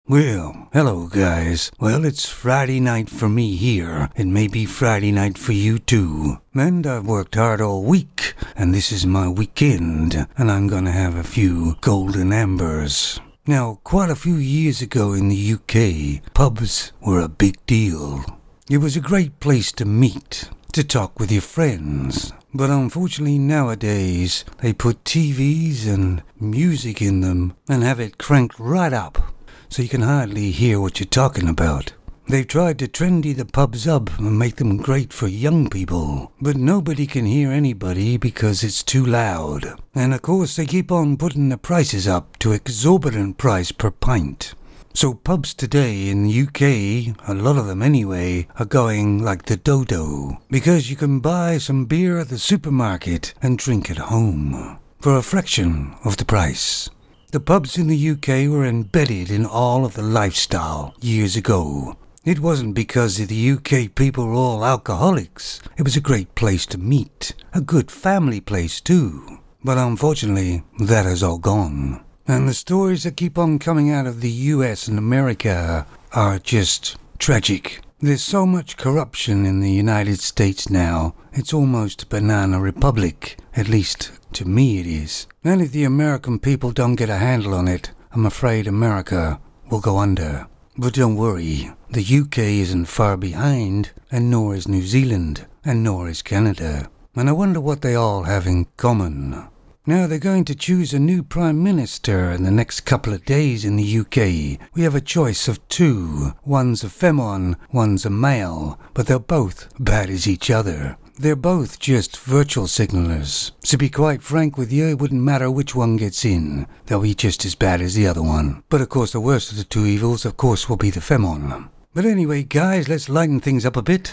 Well, hello guys. Well, it's Friday night for me here. It may be Friday night for you too. And I've worked hard all week, and this is my weekend, and I'm gonna have a few golden ambers. Now, quite a few years ago in the UK, pubs were a big deal. It was a great place to meet, to talk with your friends. But unfortunately nowadays, they put TVs and music in them and have it cranked right up, so you can hardly hear what you're talking about. They've tried to trendy the pubs up and make them great for young people, but nobody can hear anybody because it's too loud. And of course they keep on putting the prices up to exorbitant price per pint. So pubs today in the UK, a lot of them anyway, are going like the dodo, because you can buy some beer at the supermarket and drink at home for a fraction of the price. The pubs in the UK were embedded in all of the lifestyle years ago. It wasn't because the UK people were all alcoholics. It was a great place to meet, a good family place too. But unfortunately, that has all gone. And the stories that keep on coming out of the US and America are just tragic. There's so much corruption in the United States now, it's almost a banana republic. At least, to me it is. And if the American people don't get a handle on it, I'm afraid America will go under. But don't worry, the UK isn't far behind, and nor is New Zealand, and nor is Canada. And I wonder what they all have in common. Now they're going to choose a new Prime Minister in the next couple of days in the UK. We have a choice of two. One's a femon, one's a male, but they're both bad as each other. They're both just virtual signalers. To be quite frank with you, it wouldn't matter which one gets in. They'll be just as bad as the other one. But of course the worst of the two evils, of course, will be the femon. But anyway, guys, let's lighten things up a bit.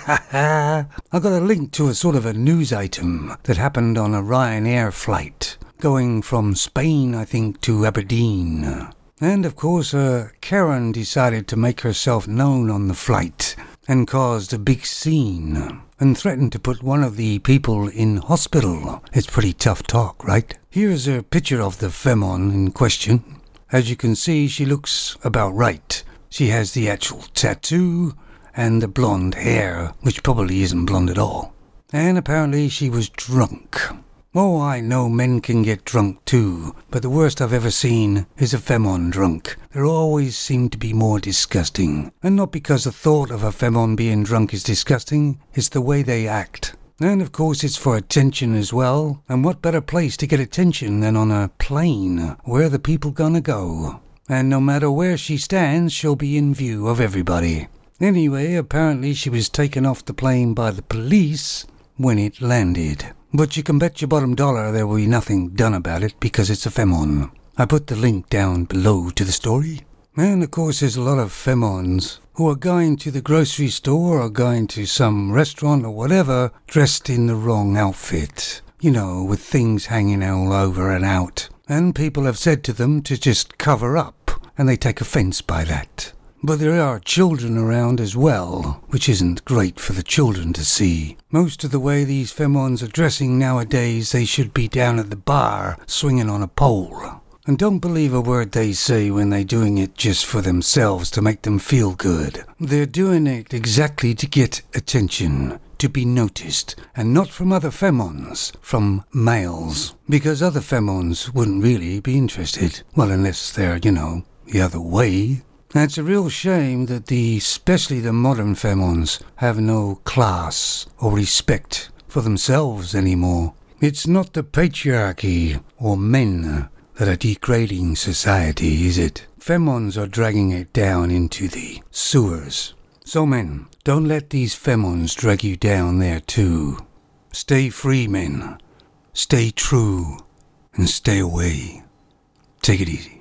I got a link to a sort of a news item that happened on a Ryanair flight, going from Spain, I think, to Aberdeen. And of course, Karen decided to make herself known on the flight and caused a big scene and threatened to put one of the people in hospital. It's pretty tough talk, right? Here's a picture of the femon in question. As you can see, she looks about right. She has the actual tattoo and the blonde hair, which probably isn't blonde at all. And apparently she was drunk. Oh, I know men can get drunk too, but the worst I've ever seen is a femon drunk. They always seem to be more disgusting. And not because the thought of a femon being drunk is disgusting, it's the way they act. And of course it's for attention as well. And what better place to get attention than on a plane? Where the people gonna go? And no matter where she stands, she'll be in view of everybody. Anyway, apparently she was taken off the plane by the police when it landed. But you can bet your bottom dollar there will be nothing done about it because it's a femon. I put the link down below to the story. And of course there's a lot of femons who are going to the grocery store or going to some restaurant or whatever dressed in the wrong outfit. You know, with things hanging all over and out. And people have said to them to just cover up, and they take offence by that. But there are children around as well, which isn't great for the children to see. Most of the way these femons are dressing nowadays, they should be down at the bar, swinging on a pole. And don't believe a word they say when they're doing it just for themselves to make them feel good. They're doing it exactly to get attention, to be noticed, and not from other femons, from males. Because other femons wouldn't really be interested. Well, unless they're, the other way. And it's a real shame that especially the modern femons, have no class or respect for themselves anymore. It's not the patriarchy or men that are degrading society, is it? Femons are dragging it down into the sewers. So men, don't let these femons drag you down there too. Stay free, men. Stay true. And stay away. Take it easy.